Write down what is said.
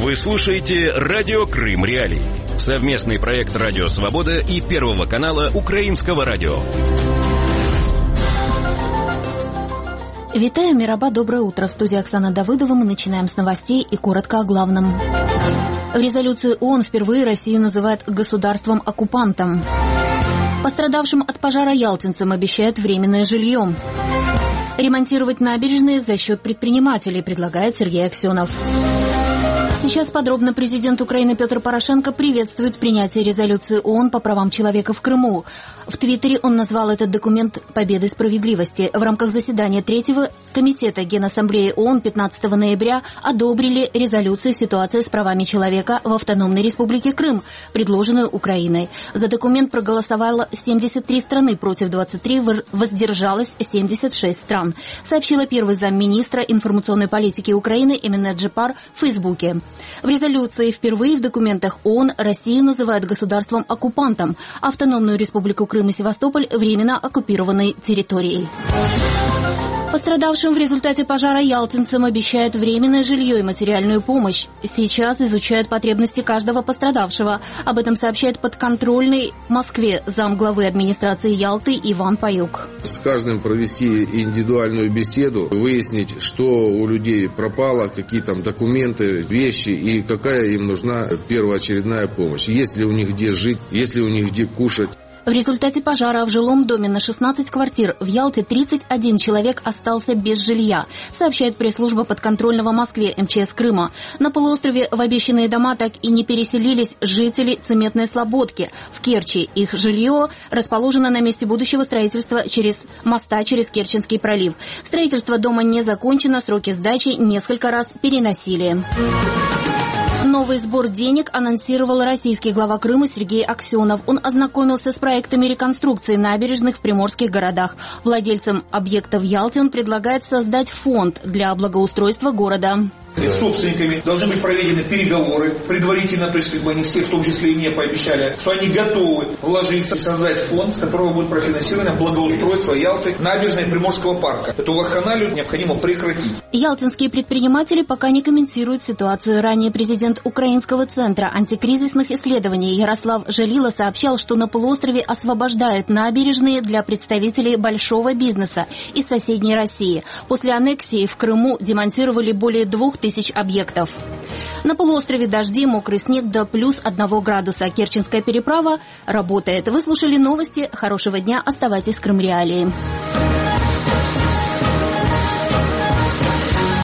Вы слушаете «Радио Крым Реалии». Совместный проект «Радио Свобода» и Первого канала Украинского радио. Витаю, Мираба, доброе утро. В студии Оксана Давыдова. Мы начинаем с новостей и коротко о главном. В резолюции ООН впервые Россию называют государством-оккупантом. Пострадавшим от пожара ялтинцам обещают временное жилье. Ремонтировать набережные за счет предпринимателей, предлагает Сергей Аксенов. Сейчас подробно. Президент Украины Петр Порошенко приветствует принятие резолюции ООН по правам человека в Крыму. В Твиттере он назвал этот документ «Победой справедливости». В рамках заседания 3-го комитета Генассамблеи ООН 15 ноября одобрили резолюцию «Ситуация с правами человека в Автономной Республике Крым», предложенную Украиной. За документ проголосовало 73 страны, против 23 воздержалось 76 стран, сообщила первый замминистра информационной политики Украины Эмине Джипар в Фейсбуке. В резолюции впервые в документах ООН Россию называют государством-оккупантом, Автономную Республику Крым и Севастополь – временно оккупированной территорией. Пострадавшим в результате пожара ялтинцам обещают временное жилье и материальную помощь. Сейчас изучают потребности каждого пострадавшего. Об этом сообщает подконтрольный Москве замглавы администрации Ялты Иван Паюк. С каждым провести индивидуальную беседу, выяснить, что у людей пропало, какие там документы, вещи и какая им нужна первоочередная помощь. Есть ли у них где жить, есть ли у них где кушать. В результате пожара в жилом доме на 16 квартир в Ялте 31 человек остался без жилья, сообщает пресс-служба подконтрольного Москве МЧС Крыма. На полуострове в обещанные дома так и не переселились жители Цементной Слободки. В Керчи их жилье расположено на месте будущего строительства моста через Керченский пролив. Строительство дома не закончено, сроки сдачи несколько раз переносили. Новый сбор денег анонсировал российский глава Крыма Сергей Аксенов. Он ознакомился с проектами реконструкции набережных в приморских городах. Владельцам объектов Ялте он предлагает создать фонд для благоустройства города. С собственниками должны быть проведены переговоры предварительно, то есть они все, в том числе и мне, пообещали, что они готовы вложиться и создать фонд, с которого будет профинансировано благоустройство Ялты, набережной Приморского парка. Эту вакханалию необходимо прекратить. Ялтинские предприниматели пока не комментируют ситуацию. Ранее президент Украинского центра антикризисных исследований Ярослав Желила сообщал, что на полуострове освобождают набережные для представителей большого бизнеса из соседней России. После аннексии в Крыму демонтировали более 2000 объектов. На полуострове дожди, мокрый снег до плюс 1 градуса. Керченская переправа работает. Вы слушали новости. Хорошего дня. Оставайтесь с Крым Реалии.